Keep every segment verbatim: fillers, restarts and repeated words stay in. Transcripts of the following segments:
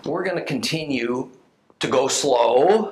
we're going to continue to go slow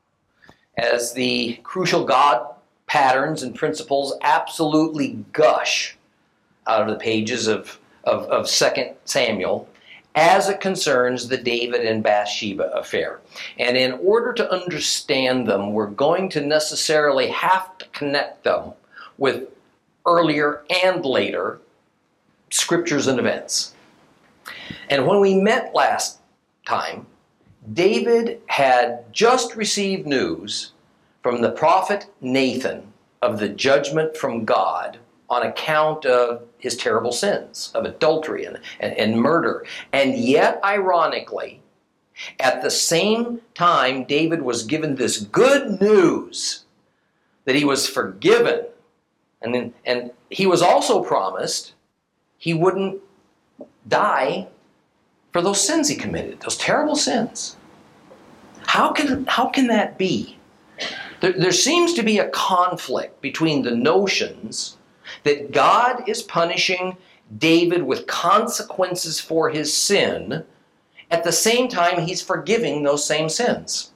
as the crucial God patterns and principles absolutely gush out of the pages of, of, of Second Samuel as it concerns the David and Bathsheba affair. And in order to understand them, we're going to necessarily have to connect them with earlier and later scriptures and events. And when we met last time, David had just received news from the prophet Nathan of the judgment from God on account of his terrible sins of adultery and, and, and murder. And yet, ironically, at the same time, David was given this good news that he was forgiven. And, then, and he was also promised he wouldn't die for those sins he committed, those terrible sins. How can, how can that be? There, there seems to be a conflict between the notions that God is punishing David with consequences for his sin, at the same time he's forgiving those same sins.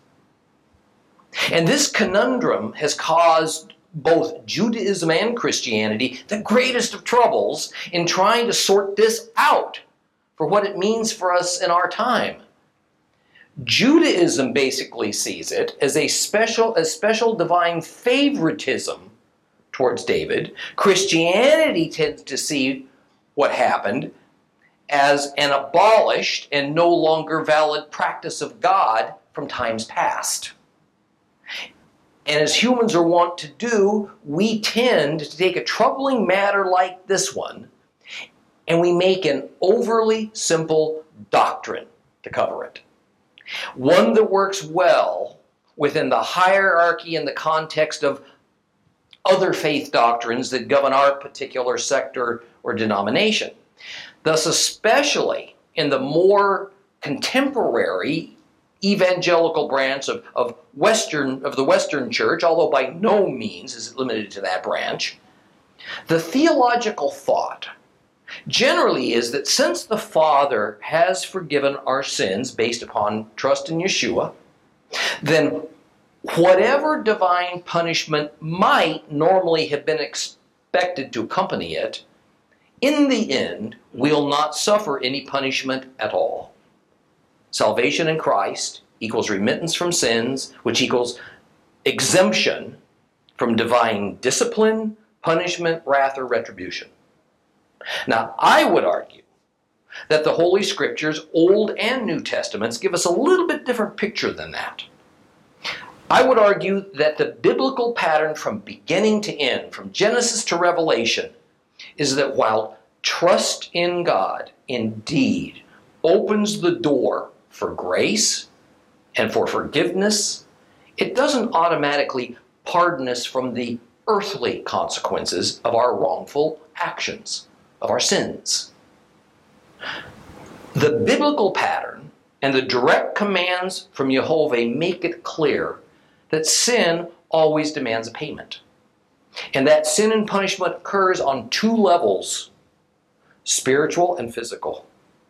And this conundrum has caused both Judaism and Christianity the greatest of troubles in trying to sort this out for what it means for us in our time. Judaism basically sees it as a special, a special divine favoritism towards David. Christianity tends to see what happened as an abolished and no longer valid practice of God from times past. And as humans are wont to do, we tend to take a troubling matter like this one and we make an overly simple doctrine to cover it. One that works well within the hierarchy and the context of other faith doctrines that govern our particular sector or denomination. Thus, especially in the more contemporary evangelical branch of, of Western of the Western Church, although by no means is it limited to that branch, the theological thought generally is that since the Father has forgiven our sins based upon trust in Yeshua, then whatever divine punishment might normally have been expected to accompany it, in the end will not suffer any punishment at all. Salvation in Christ equals remittance from sins, which equals exemption from divine discipline, punishment, wrath, or retribution. Now, I would argue that the Holy Scriptures, Old and New Testaments, give us a little bit different picture than that. I would argue that the biblical pattern from beginning to end, from Genesis to Revelation, is that while trust in God indeed opens the door for grace and for forgiveness, it doesn't automatically pardon us from the earthly consequences of our wrongful actions, of our sins. The biblical pattern and the direct commands from Jehovah make it clear that sin always demands a payment. And that sin and punishment occurs on two levels, spiritual and physical.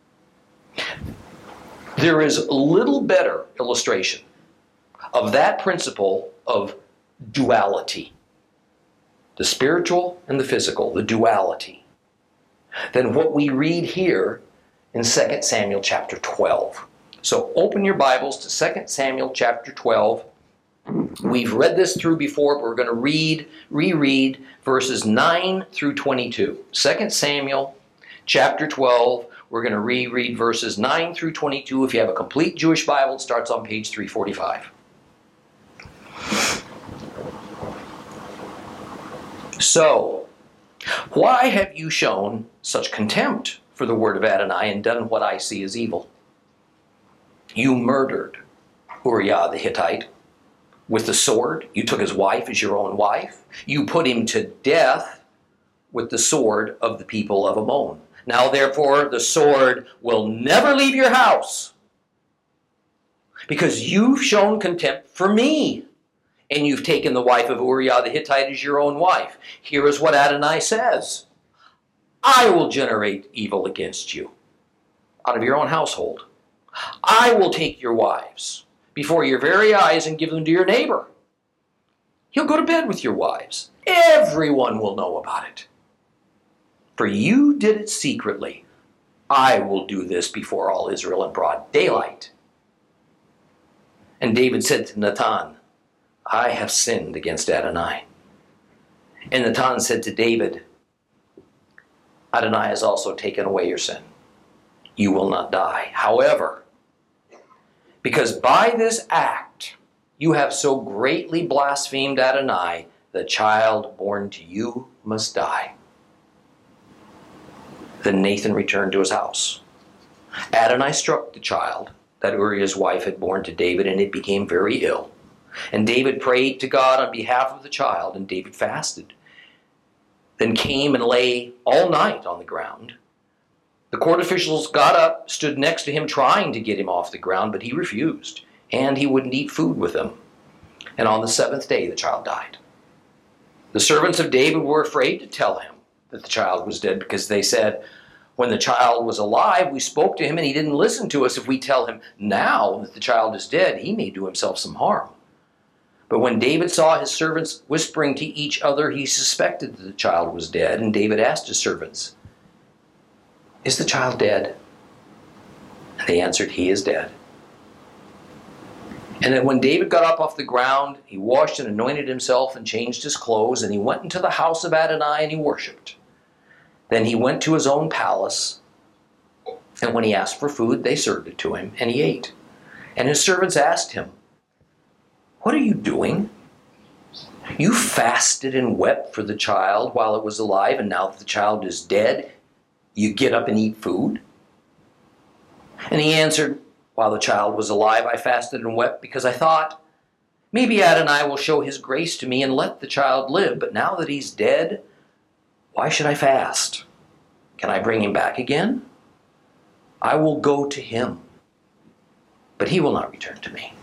There is little better illustration of that principle of duality, the spiritual and the physical, the duality, than what we read here in Second Samuel chapter twelve. So open your Bibles to Second Samuel chapter twelve. We've read this through before, but we're going to read, reread verses nine through twenty-two. Second Samuel chapter twelve, we're going to reread verses nine through twenty-two. If you have a complete Jewish Bible, it starts on page three forty-five. So, why have you shown such contempt for the word of Adonai and done what I see as evil? You murdered Uriah the Hittite with the sword. You took his wife as your own wife. You put him to death with the sword of the people of Ammon. Now therefore the sword will never leave your house, because you've shown contempt for me, and you've taken the wife of Uriah the Hittite as your own wife. Here is what Adonai says: I will generate evil against you out of your own household. I will take your wives before your very eyes and give them to your neighbor. He'll go to bed with your wives. Everyone will know about it. For you did it secretly. I will do this before all Israel in broad daylight. And David said to Nathan, I have sinned against Adonai. And Nathan said to David, Adonai has also taken away your sin. You will not die. However, because by this act you have so greatly blasphemed Adonai, the child born to you must die. Then Nathan returned to his house. Adonai struck the child that Uriah's wife had borne to David, and it became very ill. And David prayed to God on behalf of the child, and David fasted. Then came and lay all night on the ground. The court officials got up, stood next to him, trying to get him off the ground, but he refused, and he wouldn't eat food with them. And on the seventh day, the child died. The servants of David were afraid to tell him that the child was dead, because they said, when the child was alive, we spoke to him and he didn't listen to us. If we tell him now that the child is dead, he may do himself some harm. But when David saw his servants whispering to each other, he suspected that the child was dead. And David asked his servants, is the child dead? And they answered, he is dead. And then when David got up off the ground, he washed and anointed himself and changed his clothes, and he went into the house of Adonai and he worshipped. Then he went to his own palace, and when he asked for food, they served it to him, and he ate. And his servants asked him, what are you doing? You fasted and wept for the child while it was alive, and now that the child is dead, you get up and eat food? And he answered, while the child was alive, I fasted and wept because I thought, maybe Adonai will show his grace to me and let the child live. But now that he's dead, why should I fast? Can I bring him back again? I will go to him, but he will not return to me.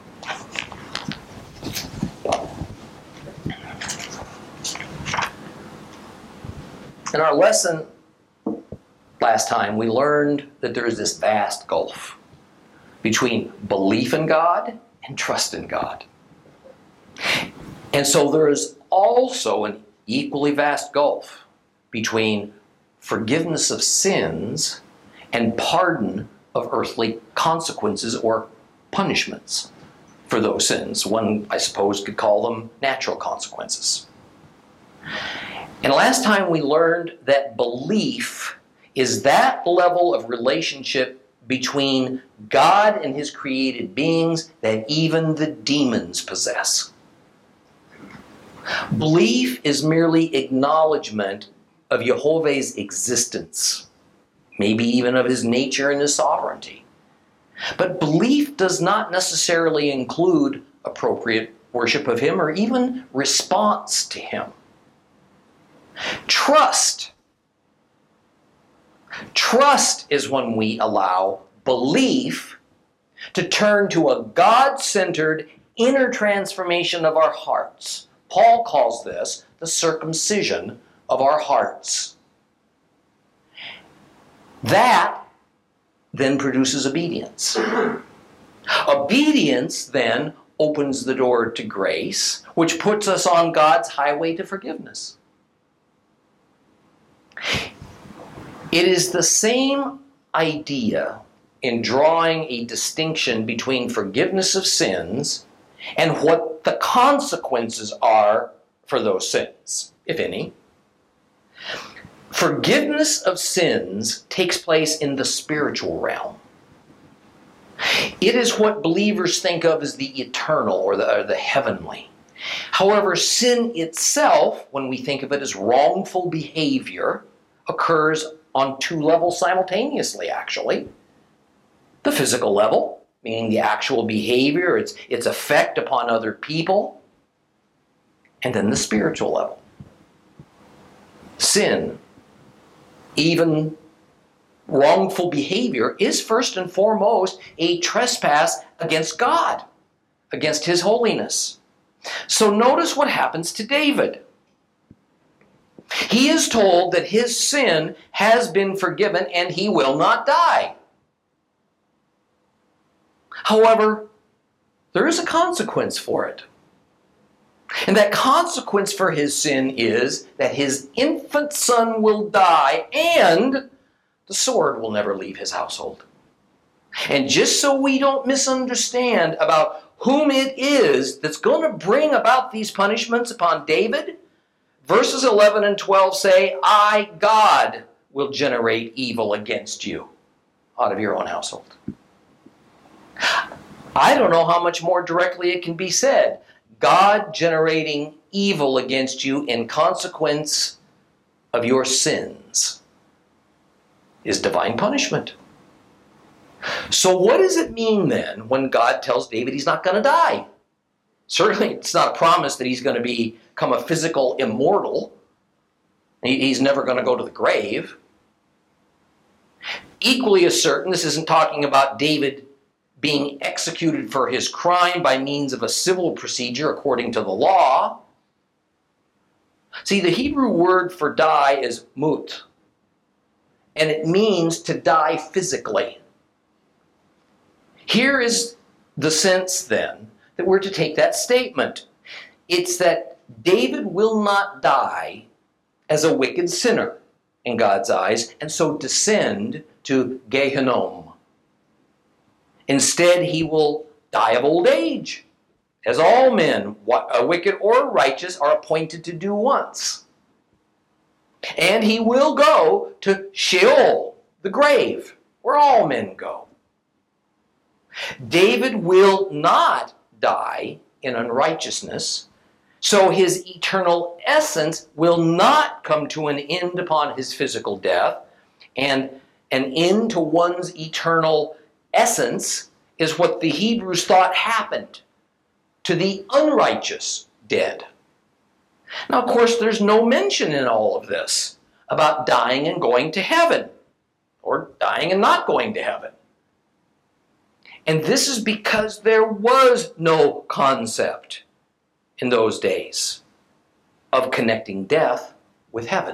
In our lesson last time, we learned that there is this vast gulf between belief in God and trust in God. And so there is also an equally vast gulf between forgiveness of sins and pardon of earthly consequences or punishments for those sins. One, I suppose, could call them natural consequences. And last time we learned that belief is that level of relationship between God and his created beings that even the demons possess. Belief is merely acknowledgement of Jehovah's existence, maybe even of his nature and his sovereignty. But belief does not necessarily include appropriate worship of him or even response to him. Trust. Trust is when we allow belief to turn to a God-centered inner transformation of our hearts. Paul calls this the circumcision of our hearts. That then produces obedience. Obedience then opens the door to grace, which puts us on God's highway to forgiveness. It is the same idea in drawing a distinction between forgiveness of sins and what the consequences are for those sins, if any. Forgiveness of sins takes place in the spiritual realm. It is what believers think of as the eternal or the, or the heavenly. However, sin itself, when we think of it as wrongful behavior, occurs on two levels simultaneously, actually. The physical level, meaning the actual behavior, its, its effect upon other people, and then the spiritual level. Sin, even wrongful behavior, is first and foremost a trespass against God, against his holiness. So notice what happens to David. He is told that his sin has been forgiven and he will not die. However, there is a consequence for it. And that consequence for his sin is that his infant son will die and the sword will never leave his household. And just so we don't misunderstand about whom it is that's going to bring about these punishments upon David, verses eleven and twelve say, I, God, will generate evil against you out of your own household. I don't know how much more directly it can be said. God generating evil against you in consequence of your sins is divine punishment. So what does it mean then when God tells David he's not going to die? Certainly it's not a promise that he's going to become a physical immortal. He's never going to go to the grave. Equally as certain, this isn't talking about David being executed for his crime by means of a civil procedure according to the law. See, the Hebrew word for die is mut, and it means to die physically. Here is the sense then that we're to take that statement. It's that David will not die as a wicked sinner in God's eyes, and so descend to Gehinnom. Instead, he will die of old age, as all men, wicked or righteous, are appointed to do once. And he will go to Sheol, the grave, where all men go. David will not die in unrighteousness, so his eternal essence will not come to an end upon his physical death, and an end to one's eternal essence is what the Hebrews thought happened to the unrighteous dead. Now, of course, there's no mention in all of this about dying and going to heaven, or dying and not going to heaven. And this is because there was no concept in those days of connecting death with heaven.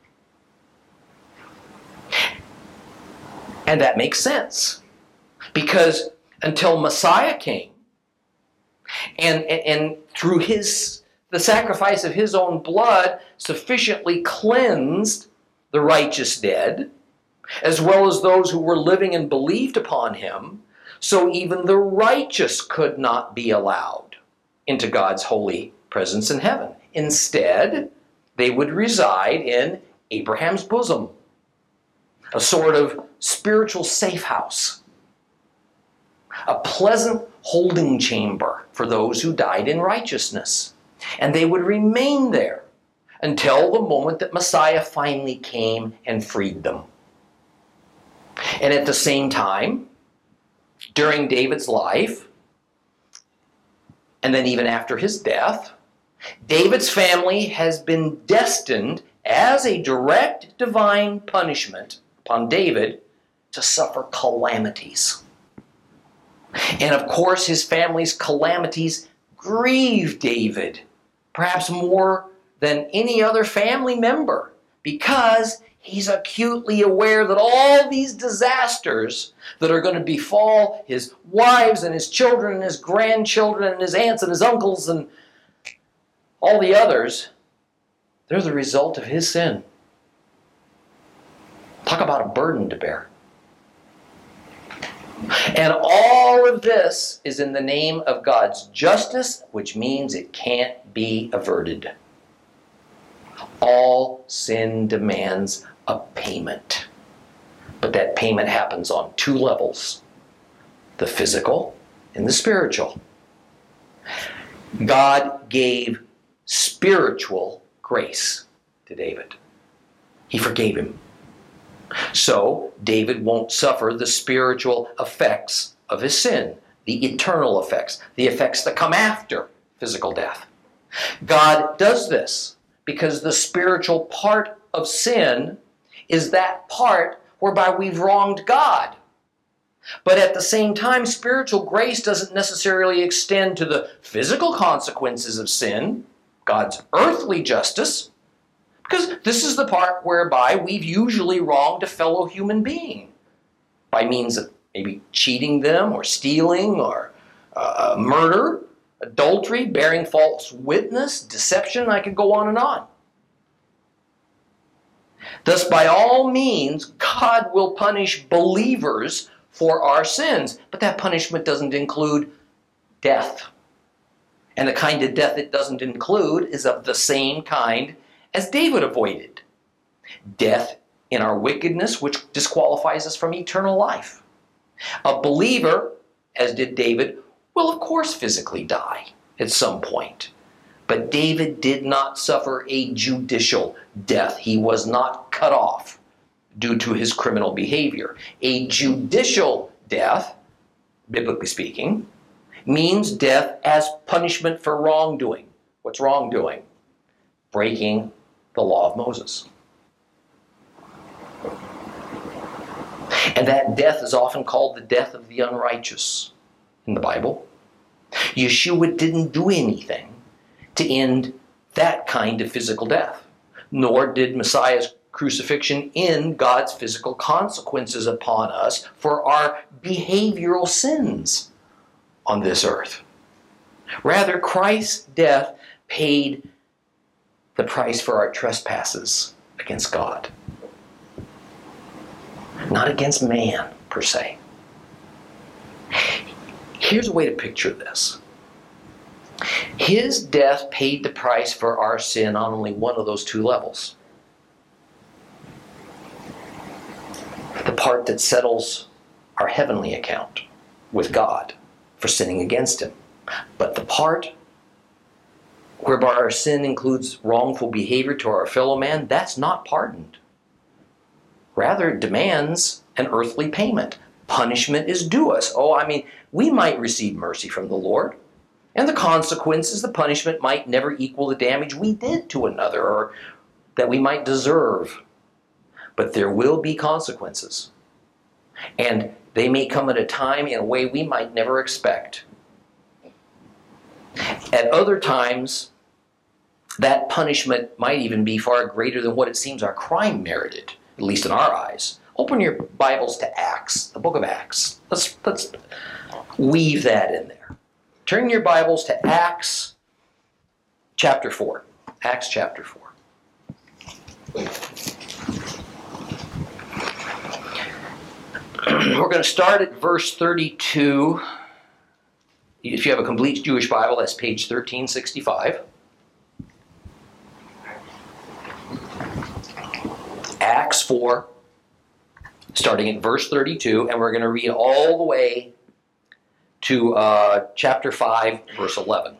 And that makes sense, because until Messiah came, and, and, and through his the sacrifice of his own blood sufficiently cleansed the righteous dead, as well as those who were living and believed upon him, so even the righteous could not be allowed into God's holy presence in heaven. Instead, they would reside in Abraham's bosom, a sort of spiritual safe house, a pleasant holding chamber for those who died in righteousness. And they would remain there until the moment that Messiah finally came and freed them. And at the same time, during David's life, and then even after his death, David's family has been destined as a direct divine punishment upon David to suffer calamities. And of course, his family's calamities grieve David, perhaps more than any other family member, because he's acutely aware that all these disasters that are going to befall his wives and his children and his grandchildren and his aunts and his uncles and all the others, they're the result of his sin. Talk about a burden to bear. And all of this is in the name of God's justice, which means it can't be averted. All sin demands a payment. But that payment happens on two levels: the physical and the spiritual. God gave spiritual grace to David. He forgave him. So David won't suffer the spiritual effects of his sin, the eternal effects, the effects that come after physical death. God does this because the spiritual part of sin is that part whereby we've wronged God. But at the same time, spiritual grace doesn't necessarily extend to the physical consequences of sin, God's earthly justice, because this is the part whereby we've usually wronged a fellow human being by means of maybe cheating them or stealing or uh, murder, adultery, bearing false witness, deception. I could go on and on. Thus, by all means, God will punish believers for our sins. But that punishment doesn't include death. And the kind of death it doesn't include is of the same kind as David avoided. Death in our wickedness, which disqualifies us from eternal life. A believer, as did David, will of course physically die at some point. But David did not suffer a judicial death. He was not cut off due to his criminal behavior. A judicial death, biblically speaking, means death as punishment for wrongdoing. What's wrongdoing? Breaking the law of Moses. And that death is often called the death of the unrighteous in the Bible. Yeshua didn't do anything to end that kind of physical death, nor did Messiah's crucifixion end God's physical consequences upon us for our behavioral sins on this earth. Rather, Christ's death paid the price for our trespasses against God, not against man per se. Here's a way to picture this. His death paid the price for our sin on only one of those two levels. The part that settles our heavenly account with God for sinning against Him. But the part whereby our sin includes wrongful behavior to our fellow man, that's not pardoned. Rather, it demands an earthly payment. Punishment is due us. Oh, I mean, we might receive mercy from the Lord. And the consequences, the punishment might never equal the damage we did to another or that we might deserve. But there will be consequences. And they may come at a time in a way we might never expect. At other times, that punishment might even be far greater than what it seems our crime merited, at least in our eyes. Open your Bibles to Acts, the book of Acts. Let's, let's weave that in there. Turn your Bibles to Acts chapter four. Acts chapter four. We're going to start at verse thirty-two. If you have a complete Jewish Bible, that's page thirteen sixty-five. Acts four, starting at verse thirty-two, and we're going to read all the way to uh, chapter five, verse eleven.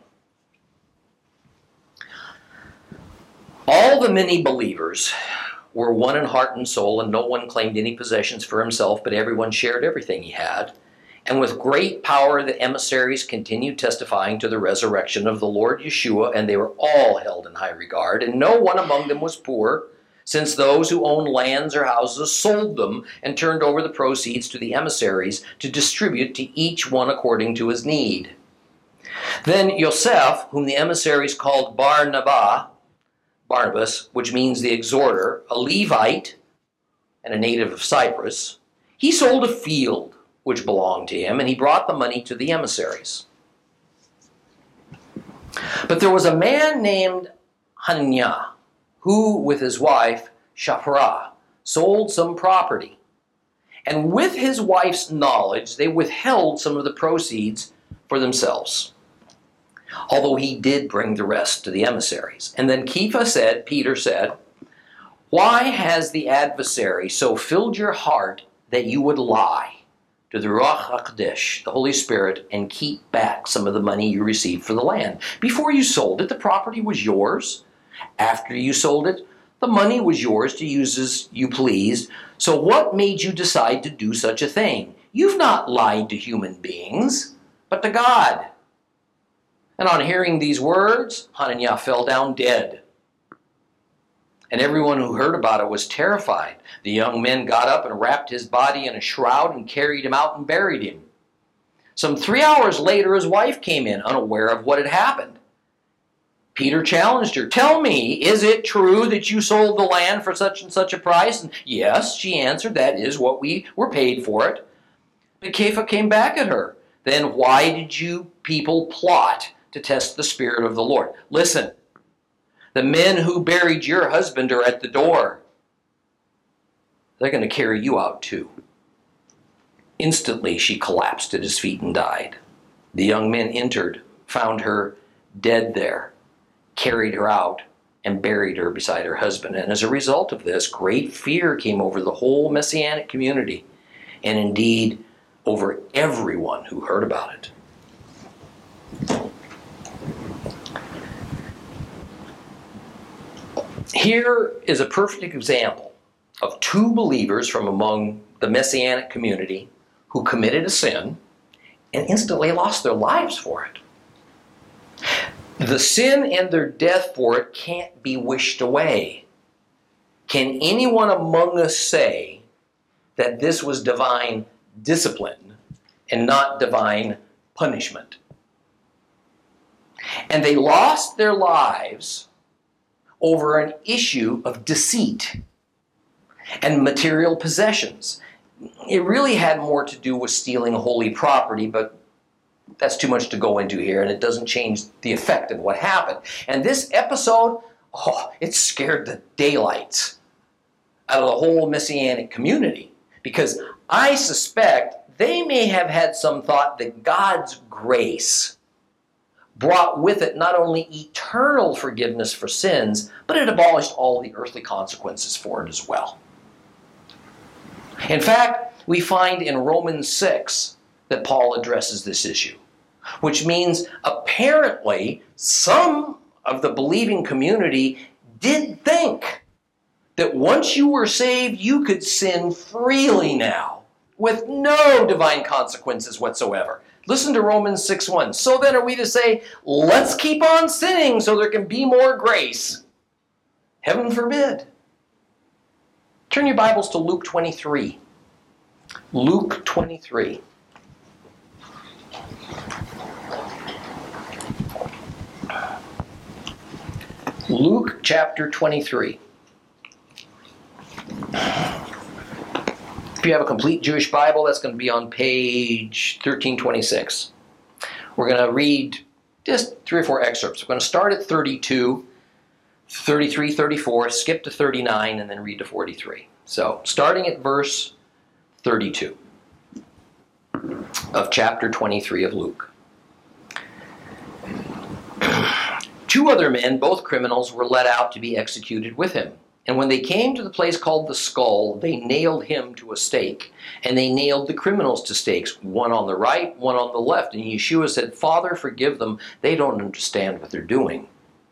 All the many believers were one in heart and soul, and no one claimed any possessions for himself, but everyone shared everything he had. And with great power the emissaries continued testifying to the resurrection of the Lord Yeshua, and they were all held in high regard, and no one among them was poor, since those who owned lands or houses sold them and turned over the proceeds to the emissaries to distribute to each one according to his need. Then Yosef, whom the emissaries called Barnabas, Barnabas, which means the exhorter, a Levite and a native of Cyprus, he sold a field which belonged to him, and he brought the money to the emissaries. But there was a man named Hananiah, who, with his wife, Shaphrah, sold some property. And with his wife's knowledge, they withheld some of the proceeds for themselves, although he did bring the rest to the emissaries. And then Kepha said, Peter said, "Why has the adversary so filled your heart that you would lie to the Ruach HaKodesh, the Holy Spirit, and keep back some of the money you received for the land? Before you sold it, the property was yours. After you sold it, the money was yours to use as you pleased. So what made you decide to do such a thing? You've not lied to human beings, but to God." And on hearing these words, Hananiah fell down dead. And everyone who heard about it was terrified. The young men got up and wrapped his body in a shroud and carried him out and buried him. Some three hours later, his wife came in, unaware of what had happened. Peter challenged her. "Tell me, is it true that you sold the land for such and such a price?" And yes, she answered, "That is what we were paid for it." Kepha came back at her. Then why did you people plot to test the Spirit of the Lord? Listen, the men who buried your husband are at the door. They're going to carry you out too. Instantly she collapsed at his feet and died. The young men entered, found her dead there, carried her out, and buried her beside her husband. And as a result of this, great fear came over the whole Messianic community, and indeed over everyone who heard about it. Here is a perfect example of two believers from among the Messianic community who committed a sin and instantly lost their lives for it. The sin and their death for it can't be wished away. Can anyone among us say that this was divine discipline and not divine punishment? And they lost their lives over an issue of deceit and material possessions. It really had more to do with stealing holy property, but that's too much to go into here, and it doesn't change the effect of what happened. And this episode, oh, it scared the daylights out of the whole Messianic community, because I suspect they may have had some thought that God's grace brought with it not only eternal forgiveness for sins, but it abolished all the earthly consequences for it as well. In fact, we find in Romans six that Paul addresses this issue, which means apparently some of the believing community did think that once you were saved, you could sin freely now, with no divine consequences whatsoever. Listen to Romans six one. So then are we to say, let's keep on sinning so there can be more grace? Heaven forbid. Turn your Bibles to Luke twenty-three. Luke twenty-three. Luke chapter twenty-three. If you have a complete Jewish Bible, that's going to be on page thirteen twenty-six. We're going to read just three or four excerpts. We're going to start at thirty-two, thirty-three, thirty-four, skip to thirty-nine, and then read to forty-three. So, starting at verse thirty-two of chapter twenty-three of Luke. Two other men, both criminals, were led out to be executed with him. And when they came to the place called the Skull, they nailed him to a stake. And they nailed the criminals to stakes, one on the right, one on the left. And Yeshua said, Father, forgive them. They don't understand what they're doing.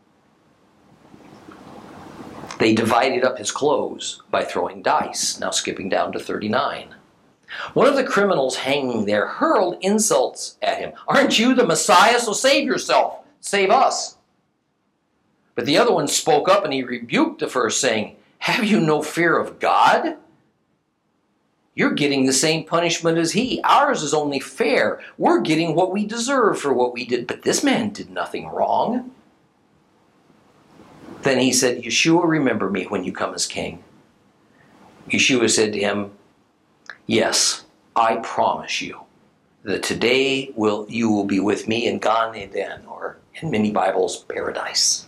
They divided up his clothes by throwing dice. Now skipping down to thirty-nine. One of the criminals hanging there hurled insults at him. Aren't you the Messiah? So save yourself. Save us. But the other one spoke up and he rebuked the first, saying, have you no fear of God? You're getting the same punishment as he. Ours is only fair. We're getting what we deserve for what we did. But this man did nothing wrong. Then he said, Yeshua, remember me when you come as king. Yeshua said to him, yes, I promise you that today will you will be with me in Gan Eden, or in many Bibles, paradise.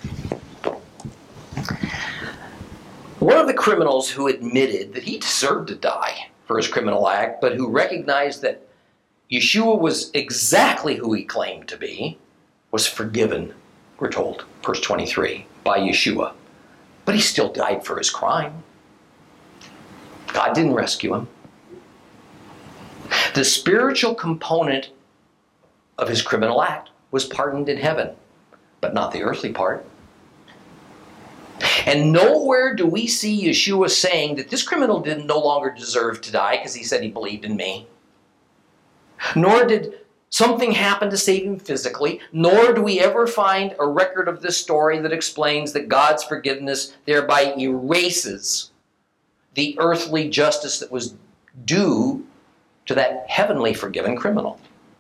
One of the criminals who admitted that he deserved to die for his criminal act, but who recognized that Yeshua was exactly who he claimed to be, was forgiven, we're told, verse twenty-three, by Yeshua. But he still died for his crime. God didn't rescue him. The spiritual component of his criminal act was pardoned in heaven, but not the earthly part. And nowhere do we see Yeshua saying that this criminal didn't no longer deserve to die because he said he believed in me. Nor did something happen to save him physically. Nor do we ever find a record of this story that explains that God's forgiveness thereby erases the earthly justice that was due to that heavenly forgiven criminal.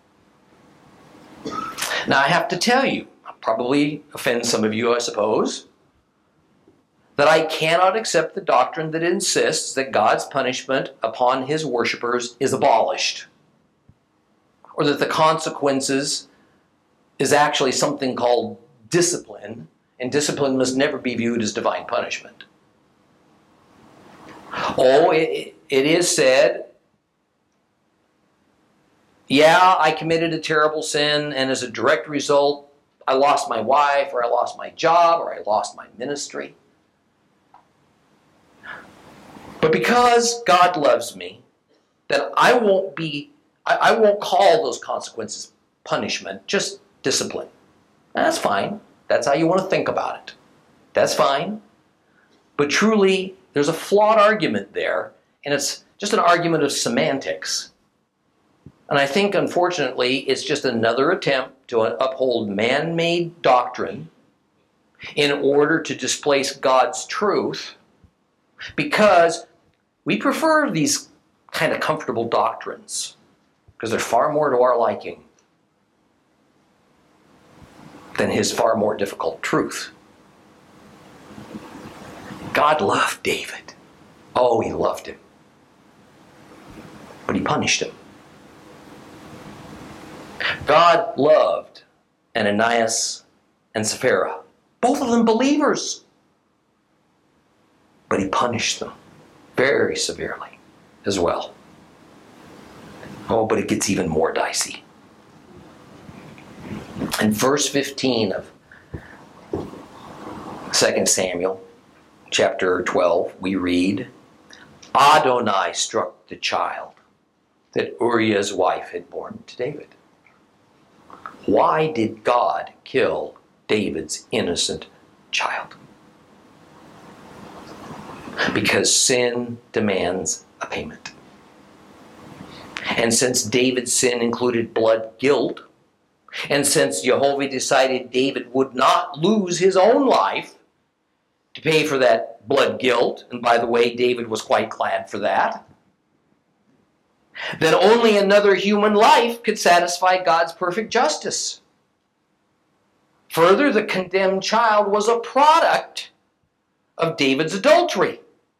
Now I have to tell you, I'll probably offend some of you, I suppose, that I cannot accept the doctrine that insists that God's punishment upon his worshipers is abolished. or that the consequences is actually something called discipline, and discipline must never be viewed as divine punishment. Oh, it, it is said, yeah, I committed a terrible sin, and as a direct result, I lost my wife, or I lost my job, or I lost my ministry. But because God loves me, then I won't be, I, I won't call those consequences punishment, just discipline. That's fine. That's how you want to think about it. That's fine. But truly, there's a flawed argument there, and it's just an argument of semantics. And I think, unfortunately, it's just another attempt to uphold man-made doctrine in order to displace God's truth, because we prefer these kind of comfortable doctrines, because they're far more to our liking than his far more difficult truth. God loved David. Oh, he loved him. But he punished him. God loved Ananias and Sapphira, both of them believers. But he punished them very severely as well. Oh, but it gets even more dicey. In verse fifteen of Second Samuel, chapter twelve, we read, Adonai struck the child that Uriah's wife had borne to David. Why did God kill David's innocent child? Because sin demands a payment. And since David's sin included blood guilt, and since Jehovah decided David would not lose his own life to pay for that blood guilt, and by the way, David was quite glad for that, then only another human life could satisfy God's perfect justice. Further, the condemned child was a product of David's adultery.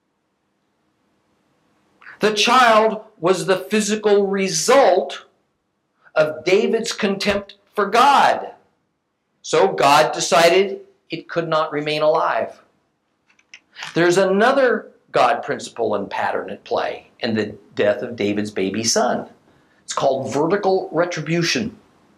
The child was the physical result of David's contempt for God. So God decided it could not remain alive. There's another God principle and pattern at play in the death of David's baby son. It's called vertical retribution.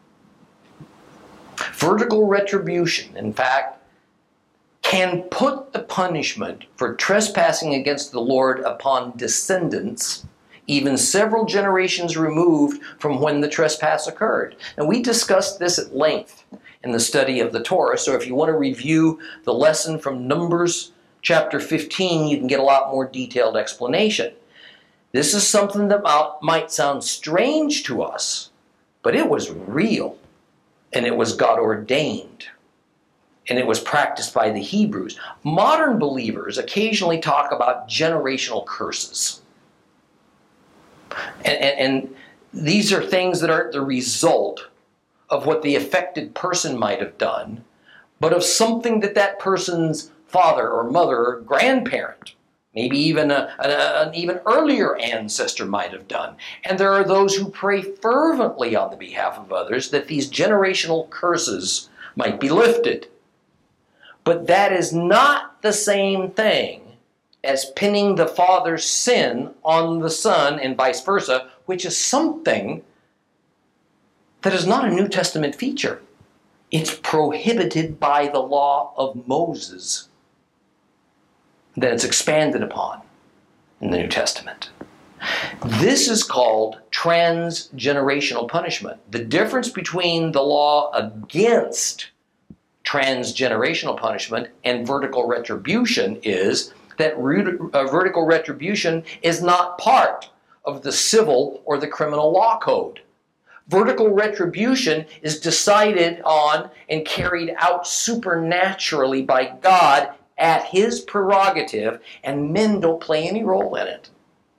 Vertical retribution, in fact, can put the punishment for trespassing against the Lord upon descendants even several generations removed from when the trespass occurred. And we discussed this at length in the study of the Torah, so if you want to review the lesson from Numbers chapter fifteen, you can get a lot more detailed explanation. This is something that might sound strange to us, but it was real, and it was God ordained, and it was practiced by the Hebrews. Modern believers occasionally talk about generational curses. And, and, and these are things that aren't the result of what the affected person might have done, but of something that that person's father or mother or grandparent, maybe even a, a, an even earlier ancestor might have done. And there are those who pray fervently on the behalf of others that these generational curses might be lifted. But that is not the same thing as pinning the father's sin on the son and vice versa, which is something that is not a New Testament feature. It's prohibited by the law of Moses. Then it's expanded upon in the New Testament. This is called transgenerational punishment. The difference between the law against transgenerational punishment and vertical retribution is that uh, vertical retribution is not part of the civil or the criminal law code. Vertical retribution is decided on and carried out supernaturally by God at his prerogative, and men don't play any role in it.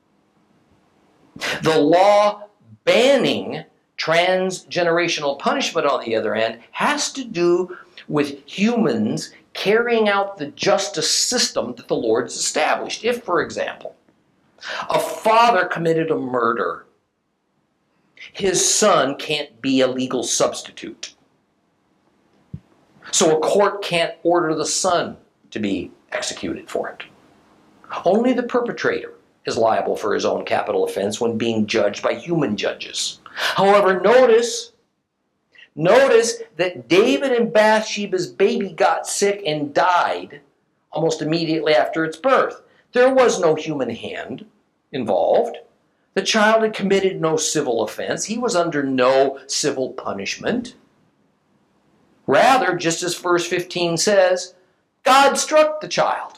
The law banning transgenerational punishment, on the other hand, has to do with humans carrying out the justice system that the Lord's established. If, for example, a father committed a murder, his son can't be a legal substitute. So a court can't order the son to be executed for it. Only the perpetrator is liable for his own capital offense when being judged by human judges. However, notice, notice that David and Bathsheba's baby got sick and died almost immediately after its birth. There was no human hand involved. The child had committed no civil offense. He was under no civil punishment. Rather, just as verse fifteen says, God struck the child.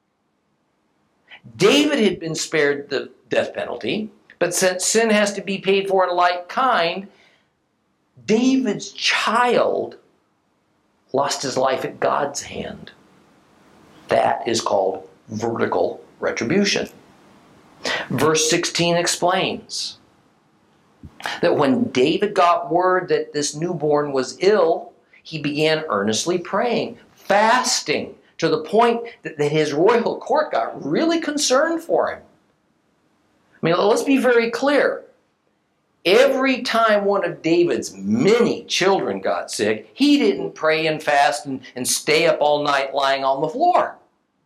David had been spared the death penalty, but since sin has to be paid for in like kind, David's child lost his life at God's hand. That is called vertical retribution. Verse sixteen explains that when David got word that this newborn was ill, he began earnestly praying, fasting, to the point that, that his royal court got really concerned for him. I mean, let's be very clear. Every time one of David's many children got sick, he didn't pray and fast and, and stay up all night lying on the floor.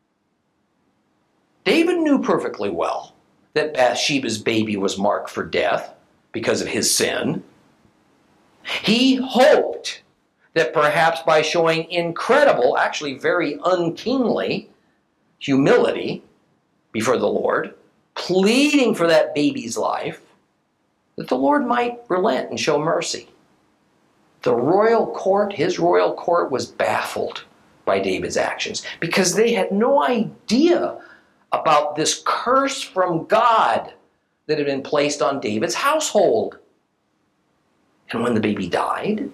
David knew perfectly well that Bathsheba's baby was marked for death because of his sin. He hoped that perhaps by showing incredible, actually very unkingly humility before the Lord, pleading for that baby's life, that the Lord might relent and show mercy. The royal court, his royal court, was baffled by David's actions because they had no idea about this curse from God that had been placed on David's household. And when the baby died,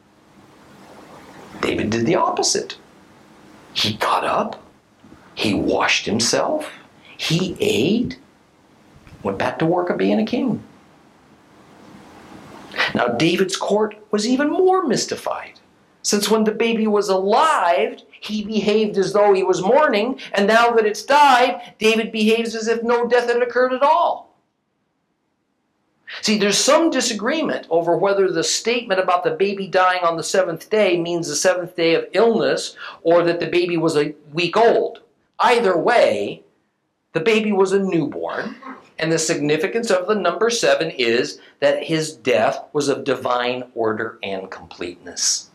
David did the opposite. He got up, he washed himself, he ate, went back to work of being a king. Now, David's court was even more mystified, since when the baby was alive, he behaved as though he was mourning, and now that it's died, David behaves as if no death had occurred at all. See, there's some disagreement over whether the statement about the baby dying on the seventh day means the seventh day of illness or that the baby was a week old. Either way, the baby was a newborn, and the significance of the number seven is that his death was of divine order and completeness.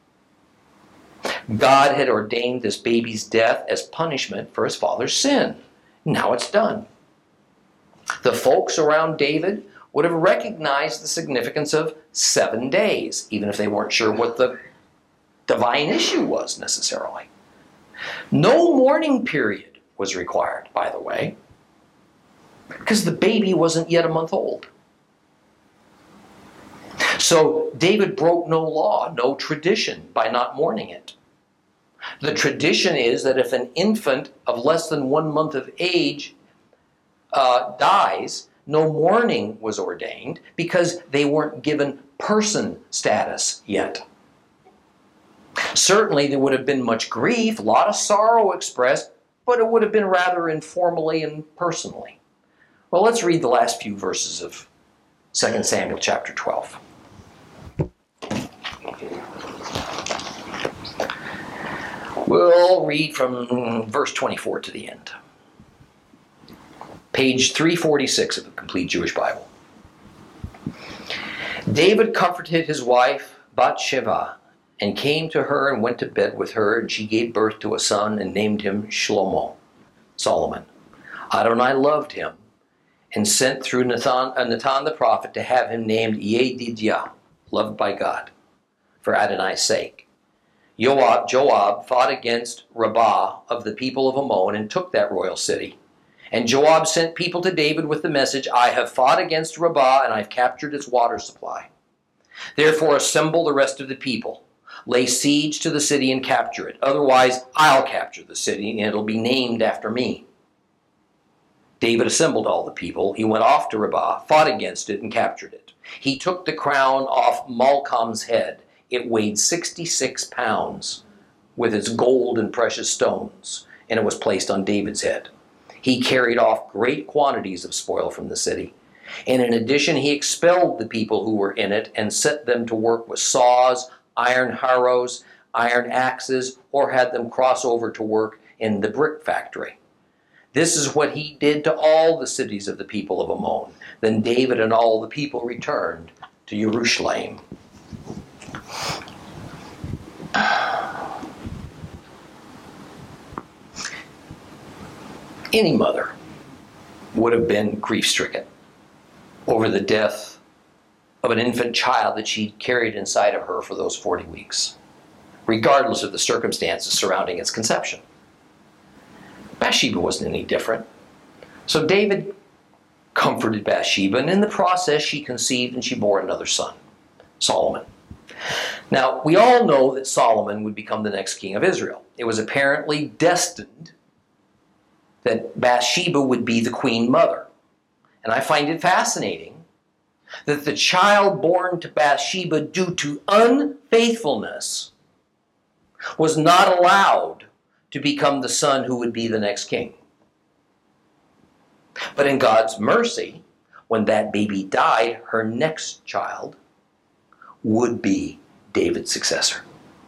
God had ordained this baby's death as punishment for his father's sin. Now it's done. The folks around David would have recognized the significance of seven days, even if they weren't sure what the divine issue was necessarily. No mourning period was required, by the way, because the baby wasn't yet a month old. So David broke no law, no tradition by not mourning it. The tradition is that if an infant of less than one month of age uh, dies, no mourning was ordained because they weren't given person status yet. Certainly there would have been much grief, a lot of sorrow expressed, but it would have been rather informally and personally. Well, let's read the last few verses of Second Samuel chapter twelve. We'll read from verse twenty-four to the end. Page three forty-six of the Complete Jewish Bible. David comforted his wife Bathsheba and came to her and went to bed with her, and she gave birth to a son and named him Shlomo, Solomon. Adonai loved him and sent through Nathan, uh, Nathan the prophet to have him named Yedidiah, loved by God, for Adonai's sake. Joab, Joab fought against Rabbah of the people of Ammon and took that royal city. And Joab sent people to David with the message, I have fought against Rabbah and I've captured its water supply. Therefore assemble the rest of the people. Lay siege to the city and capture it. Otherwise, I'll capture the city and it'll be named after me. David assembled all the people. He went off to Rabbah, fought against it, and captured it. He took the crown off Malcolm's head. It weighed sixty-six pounds with its gold and precious stones, and it was placed on David's head. He carried off great quantities of spoil from the city, And in addition, he expelled the people who were in it and set them to work with saws, iron harrows, iron axes, or had them cross over to work in the brick factory. This is what he did to all the cities of the people of Ammon. Then David and all the people returned to Jerusalem. Any mother would have been grief-stricken over the death of an infant child that she carried inside of her for those forty weeks, regardless of the circumstances surrounding its conception. Bathsheba wasn't any different. So David comforted Bathsheba, and in the process she conceived and she bore another son, Solomon. Now, we all know that Solomon would become the next king of Israel. It was apparently destined that Bathsheba would be the queen mother. And I find it fascinating that the child born to Bathsheba due to unfaithfulness was not allowed to become the son who would be the next king. But in God's mercy, when that baby died, her next child would be David's successor.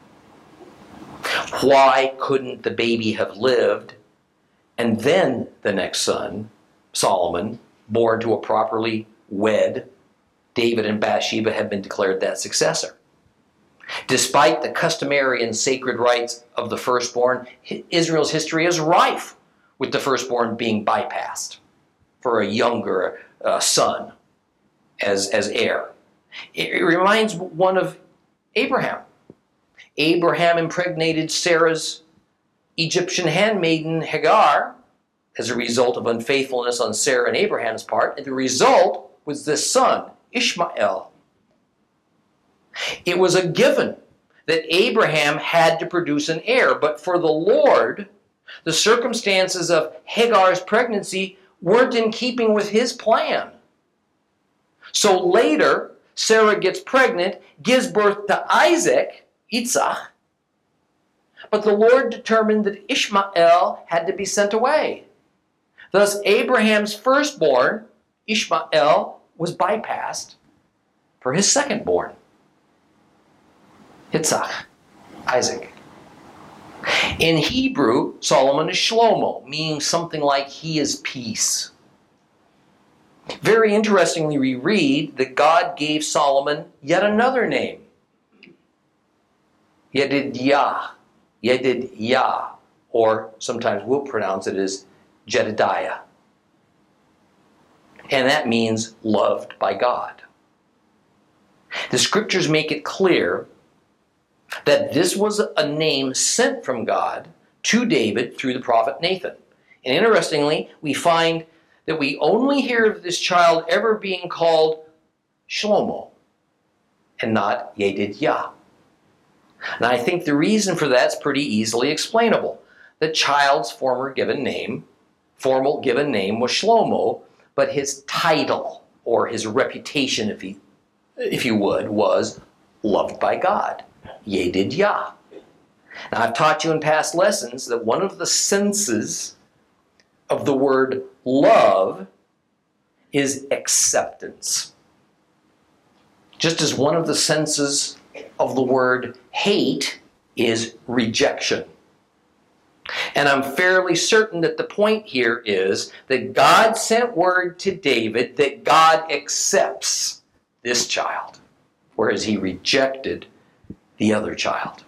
Why couldn't the baby have lived and then the next son, Solomon, born to a properly wed David and Bathsheba, had been declared that successor? Despite the customary and sacred rights of the firstborn, Israel's history is rife with the firstborn being bypassed for a younger uh, son as, as heir. It, it reminds one of Abraham. Abraham impregnated Sarah's Egyptian handmaiden Hagar as a result of unfaithfulness on Sarah and Abraham's part, and the result was this son, Ishmael. It was a given that Abraham had to produce an heir, but for the Lord, the circumstances of Hagar's pregnancy weren't in keeping with his plan. So later, Sarah gets pregnant, gives birth to Isaac, Yitzhak, but the Lord determined that Ishmael had to be sent away. Thus, Abraham's firstborn, Ishmael, was bypassed for his secondborn, Yitzhak, Isaac. In Hebrew, Solomon is Shlomo, meaning something like he is peace. Very interestingly, we read that God gave Solomon yet another name, Yedidiah, Yedidiah, or sometimes we'll pronounce it as Jedediah. And that means loved by God. The scriptures make it clear that this was a name sent from God to David through the prophet Nathan. And interestingly, we find that we only hear of this child ever being called Shlomo and not Yedidiah. And I think the reason for that's pretty easily explainable. The child's former given name, formal given name was Shlomo, but his title, or his reputation, if, he, if you would, was loved by God, Yedidiah. Now, I've taught you in past lessons that one of the senses of the word love is acceptance. Just as one of the senses of the word hate is rejection. And I'm fairly certain that the point here is that God sent word to David that God accepts this child, whereas he rejected the other child.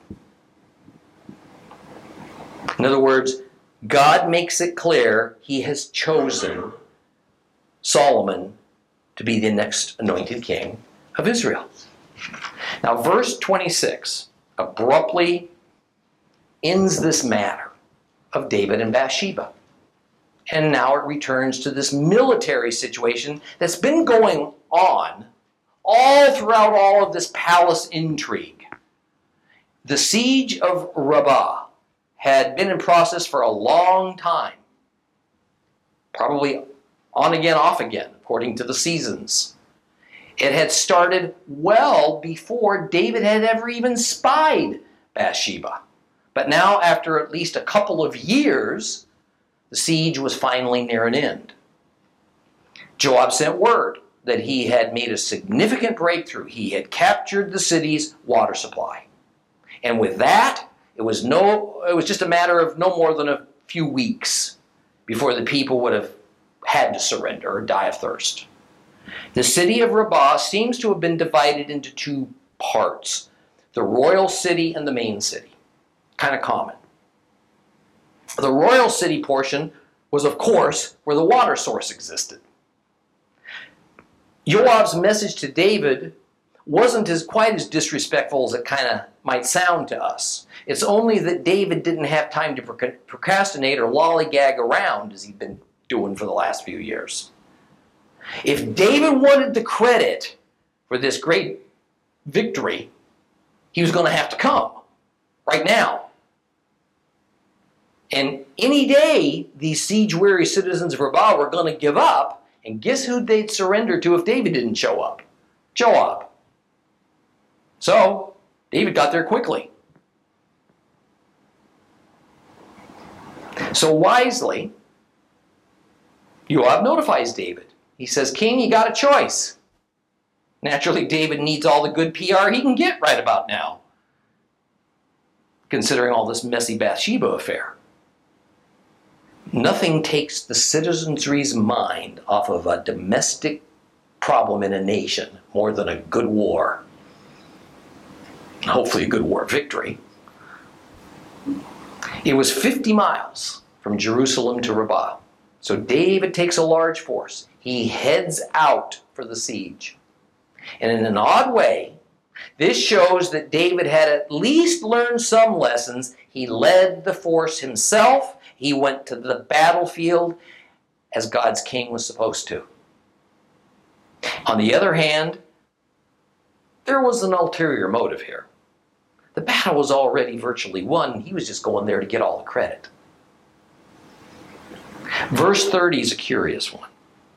In other words, God makes it clear he has chosen Solomon to be the next anointed king of Israel. Now, verse twenty-six abruptly ends this matter of David and Bathsheba. And now it returns to this military situation that's been going on all throughout all of this palace intrigue. The siege of Rabbah had been in process for a long time. Probably on again, off again, according to the seasons. It had started well before David had ever even spied Bathsheba. But now, after at least a couple of years, the siege was finally near an end. Joab sent word that he had made a significant breakthrough. He had captured the city's water supply. And with that, it was no it was just a matter of no more than a few weeks before the people would have had to surrender or die of thirst. The city of Rabbah seems to have been divided into two parts, the royal city and the main city. Kind of common. The royal city portion was, of course, where the water source existed. Joab's message to David wasn't as quite as disrespectful as it kind of might sound to us. It's only that David didn't have time to procrastinate or lollygag around as he'd been doing for the last few years. If David wanted the credit for this great victory, he was going to have to come right now. And any day, these siege-weary citizens of Rabbah were going to give up, and guess who they'd surrender to if David didn't show up? Joab. So, David got there quickly. So wisely, Joab notifies David. He says, King, you got a choice. Naturally, David needs all the good P R he can get right about now, considering all this messy Bathsheba affair. Nothing takes the citizenry's mind off of a domestic problem in a nation more than a good war. Hopefully a good war victory. It was fifty miles from Jerusalem to Rabbah. So David takes a large force. He heads out for the siege. And in an odd way, this shows that David had at least learned some lessons. He led the force himself. He went to the battlefield as God's king was supposed to. On the other hand, there was an ulterior motive here. The battle was already virtually won. He was just going there to get all the credit. Verse thirty is a curious one.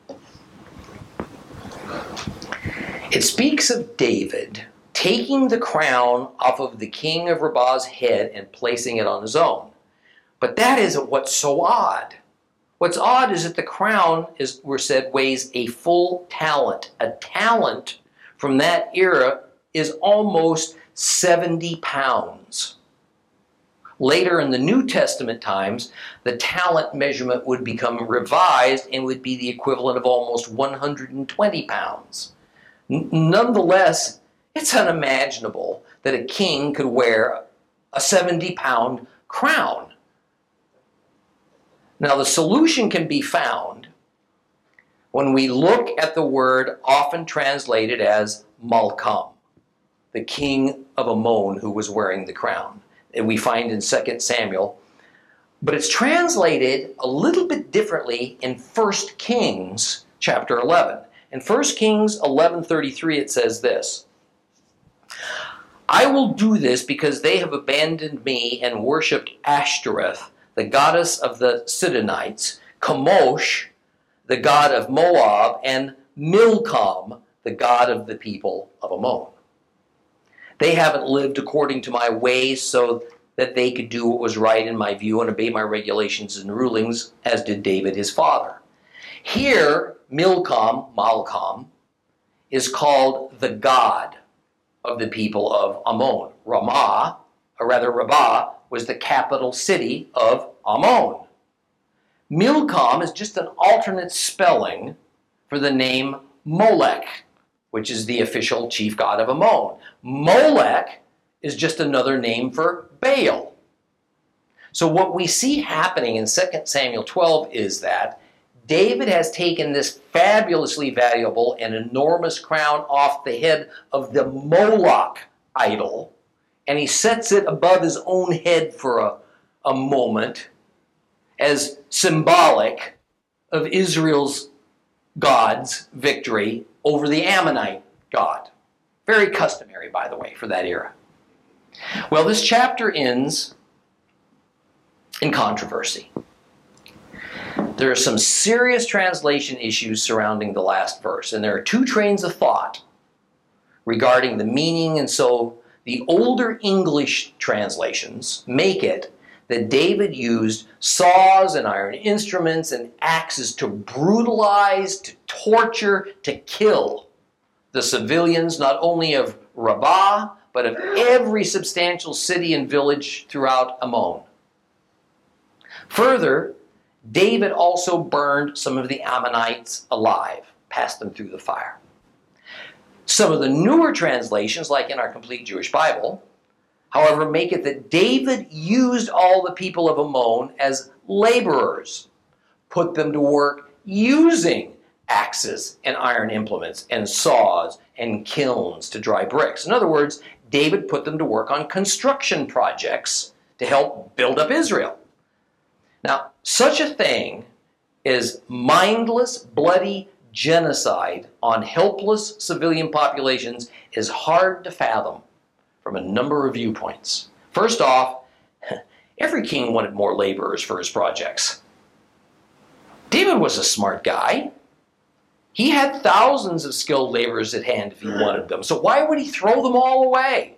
It speaks of David taking the crown off of the king of Rabbah's head and placing it on his own. But that isn't what's so odd. What's odd is that the crown, as we're said, weighs a full talent. A talent from that era is almost seventy pounds. Later in the New Testament times, the talent measurement would become revised and would be the equivalent of almost one hundred twenty pounds. N- nonetheless, it's unimaginable that a king could wear a seventy pound crown. Now, the solution can be found when we look at the word often translated as Malcham, the king of Ammon who was wearing the crown, that we find in Second Samuel. But it's translated a little bit differently in First Kings chapter eleven. In First Kings eleven thirty-three, it says this, I will do this because they have abandoned me and worshipped Ashtoreth, the goddess of the Sidonites, Chemosh, the god of Moab, and Milcom, the god of the people of Ammon. They haven't lived according to my ways so that they could do what was right in my view and obey my regulations and rulings, as did David his father. Here, Milcom, Malcham, is called the god of the people of Ammon. Ramah, or rather Rabbah, was the capital city of Ammon. Milcom is just an alternate spelling for the name Molech, which is the official chief god of Ammon. Molech is just another name for Baal. So what we see happening in Second Samuel twelve is that David has taken this fabulously valuable and enormous crown off the head of the Moloch idol, and he sets it above his own head for a, a moment as symbolic of Israel's God's victory over the Ammonite god. Very customary, by the way, for that era. Well, this chapter ends in controversy. There are some serious translation issues surrounding the last verse, and there are two trains of thought regarding the meaning, and so the older English translations make it that David used saws and iron instruments and axes to brutalize, to torture, to kill the civilians, not only of Rabbah, but of every substantial city and village throughout Ammon. Further, David also burned some of the Ammonites alive, passed them through the fire. Some of the newer translations, like in our Complete Jewish Bible, however, make it that David used all the people of Ammon as laborers, put them to work using axes and iron implements and saws and kilns to dry bricks. In other words, David put them to work on construction projects to help build up Israel. Now, such a thing as mindless, bloody genocide on helpless civilian populations is hard to fathom from a number of viewpoints. First off, every king wanted more laborers for his projects. David was a smart guy. He had thousands of skilled laborers at hand if he wanted them, so why would he throw them all away?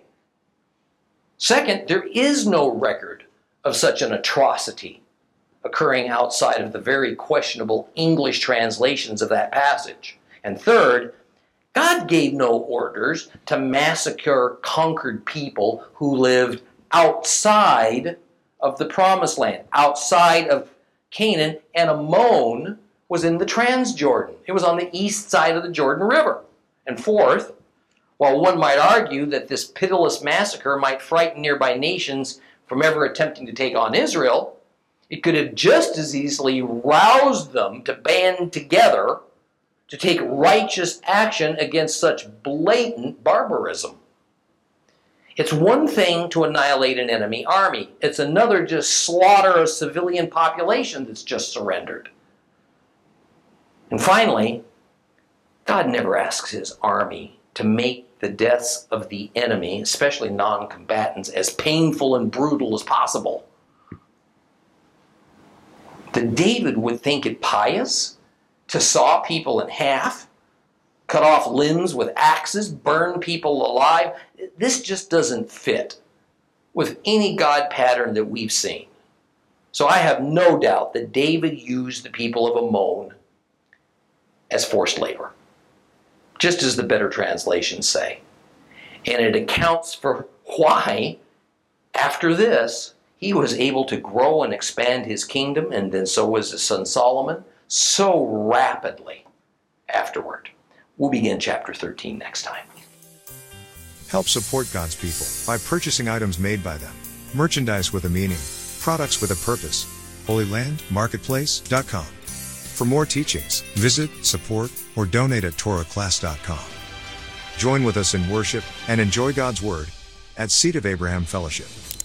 Second, there is no record of such an atrocity occurring outside of the very questionable English translations of that passage. And third, God gave no orders to massacre conquered people who lived outside of the Promised Land, outside of Canaan, and Ammon was in the Transjordan. It was on the east side of the Jordan River. And fourth, while one might argue that this pitiless massacre might frighten nearby nations from ever attempting to take on Israel, it could have just as easily roused them to band together to take righteous action against such blatant barbarism. It's one thing to annihilate an enemy army. It's another to slaughter a civilian population that's just surrendered. And finally, God never asks his army to make the deaths of the enemy, especially non-combatants, as painful and brutal as possible. That David would think it pious to saw people in half, cut off limbs with axes, burn people alive. This just doesn't fit with any God pattern that we've seen. So I have no doubt that David used the people of Ammon as forced labor, just as the better translations say. And it accounts for why, after this, he was able to grow and expand his kingdom, and then so was his son Solomon, so rapidly afterward. We'll begin chapter thirteen next time. Help support God's people by purchasing items made by them, merchandise with a meaning, products with a purpose. Holy Land Marketplace dot com. For more teachings, visit, support, or donate at Torah Class dot com. Join with us in worship and enjoy God's Word at Seed of Abraham Fellowship.